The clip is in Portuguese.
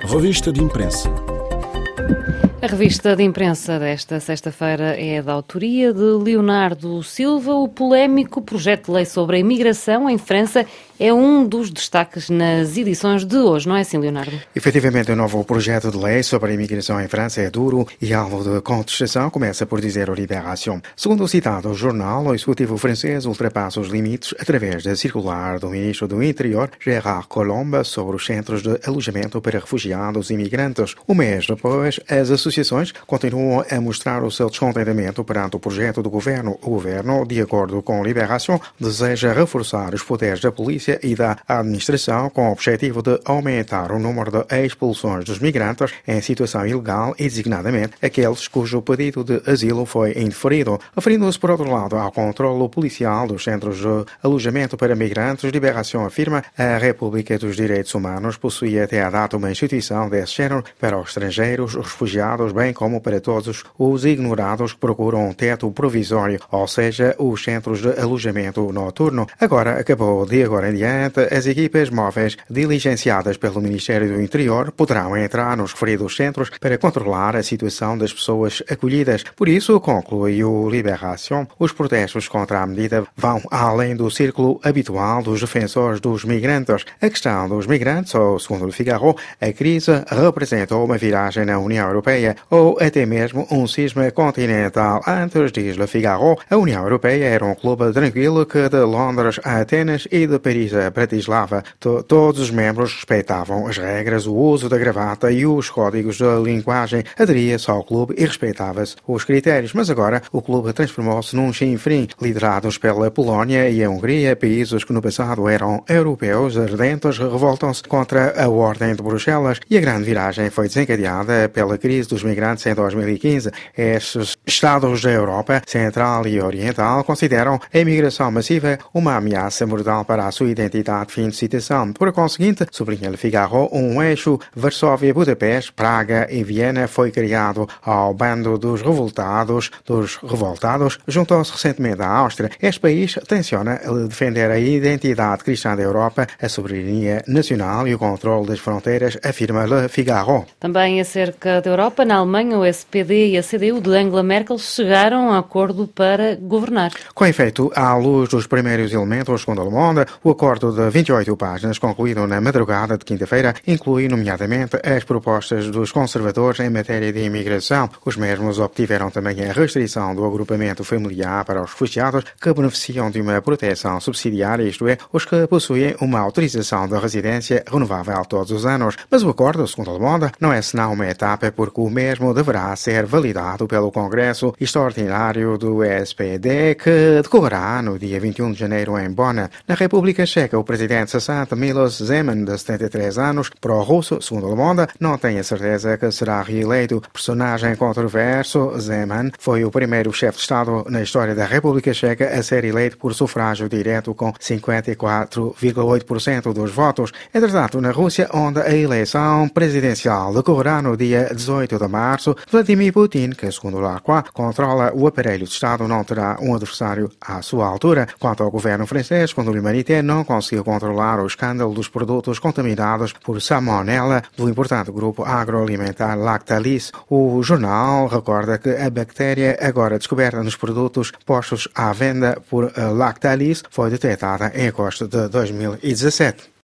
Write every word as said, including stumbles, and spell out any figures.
Revista de Imprensa. A revista de imprensa desta sexta-feira é da autoria de Leonardo Silva. O polémico projeto de lei sobre a imigração em França é um dos destaques nas edições de hoje, não é assim, Leonardo? Efetivamente, o novo projeto de lei sobre a imigração em França é duro e alvo de contestação, começa por dizer o Libération. Segundo o citado jornal, o executivo francês ultrapassa os limites através da circular do ministro do Interior, Gérard Collomb, sobre os centros de alojamento para refugiados e imigrantes. Um mês depois, as associações continuam a mostrar o seu descontentamento perante o projeto do governo. O governo, de acordo com a Libération, deseja reforçar os poderes da polícia e da administração com o objetivo de aumentar o número de expulsões dos migrantes em situação ilegal e, designadamente, aqueles cujo pedido de asilo foi indeferido. Referindo-se, por outro lado, ao controlo policial dos centros de alojamento para migrantes, Libération afirma que a República dos Direitos Humanos possui até à data uma instituição desse género para os estrangeiros, os refugiados, bem como para todos os ignorados que procuram um teto provisório, ou seja, os centros de alojamento noturno. Agora, acabou de agora em diante, as equipas móveis diligenciadas pelo Ministério do Interior poderão entrar nos referidos centros para controlar a situação das pessoas acolhidas. Por isso, conclui o Libération, os protestos contra a medida vão além do círculo habitual dos defensores dos migrantes. A questão dos migrantes, ou segundo o Figaro, a crise representou uma viragem na União Europeia ou até mesmo um cisma continental. Antes, diz Le Figaro, a União Europeia era um clube tranquilo que de Londres a Atenas e de Paris a Bratislava to- todos os membros respeitavam as regras, o uso da gravata e os códigos de linguagem. Aderia-se ao clube e respeitava-se os critérios. Mas agora o clube transformou-se num chinfrim, liderados pela Polónia e a Hungria, países que no passado eram europeus ardentes, revoltam-se contra a ordem de Bruxelas e a grande viragem foi desencadeada pela crise dos migrantes em dois mil e quinze. Estes Estados da Europa Central e Oriental consideram a imigração massiva uma ameaça mortal para a sua identidade. Fim de citação. Por conseguinte, sublinha Le Figaro, um eixo Varsóvia-Budapeste, Praga e Viena foi criado. Ao bando dos revoltados, dos revoltados, juntou-se recentemente à Áustria. Este país tenciona defender a identidade cristã da Europa, a soberania nacional e o controle das fronteiras, afirma Le Figaro. Também acerca da Europa, na Alemanha, o S P D e a C D U de Angela Merkel chegaram a acordo para governar. Com efeito, à luz dos primeiros elementos, segundo Le Monde, o acordo de vinte e oito páginas, concluído na madrugada de quinta-feira, inclui, nomeadamente, as propostas dos conservadores em matéria de imigração. Os mesmos obtiveram também a restrição do agrupamento familiar para os refugiados que beneficiam de uma proteção subsidiária, isto é, os que possuem uma autorização de residência renovável todos os anos. Mas o acordo, segundo Le Monde, não é senão uma etapa, porque o mesmo deverá ser validado pelo Congresso Extraordinário do S P D, que decorrerá no dia vinte e um de janeiro em Bonn. Na República Checa, o presidente cessante Miloš Zeman, de setenta e três anos, pró-russo, segundo Le Monde, não tem a certeza que será reeleito. Personagem controverso, Zeman foi o primeiro chefe de Estado na história da República Checa a ser eleito por sufrágio direto com cinquenta e quatro vírgula oito por cento dos votos. Entretanto, na Rússia, onde a eleição presidencial decorrerá no dia dezoito de março, Vladimir Putin, que segundo Lacroix controla o aparelho de Estado, não terá um adversário à sua altura. Quanto ao governo francês, quando o Humanité não conseguiu controlar o escândalo dos produtos contaminados por salmonela do importante grupo agroalimentar Lactalis, o jornal recorda que a bactéria agora descoberta nos produtos postos à venda por Lactalis foi detectada em agosto de dois mil e dezassete.